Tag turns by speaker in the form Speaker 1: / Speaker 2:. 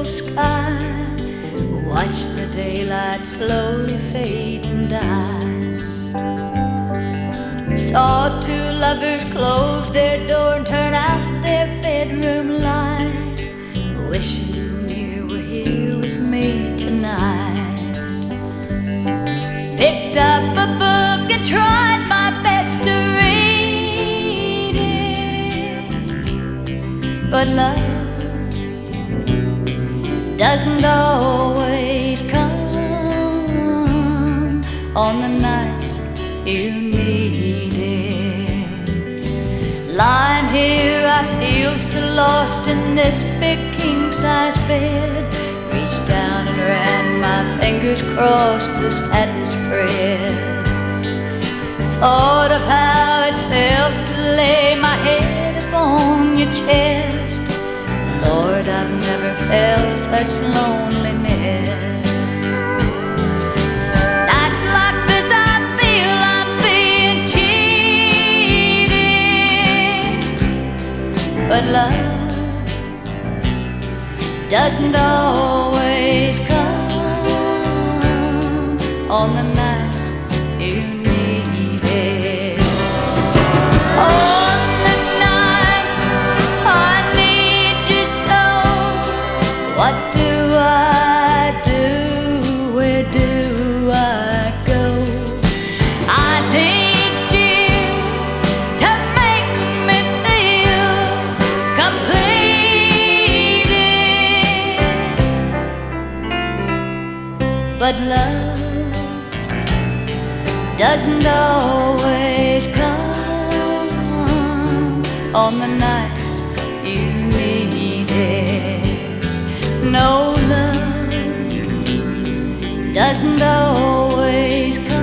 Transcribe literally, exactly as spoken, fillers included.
Speaker 1: sky. Watch the daylight slowly fade and die. Saw two lovers close their door and turn out their bedroom light, wishing you were here with me tonight. Picked up a book and tried my best to read it, but love doesn't always come on the nights you need it. Lying here I feel so lost in this big king-size bed. Reached down and ran my fingers across the satin spread. Thought of how it felt to lay my head upon your chest. Lord, I've never felt such loneliness. Nights like this I feel I'm being cheated, but love doesn't always come on the nights you need it. On the nights I need you so, what do I do? Where do I go? I need you to make me feel completed, but love doesn't always come on the nights you need it. No, love doesn't always come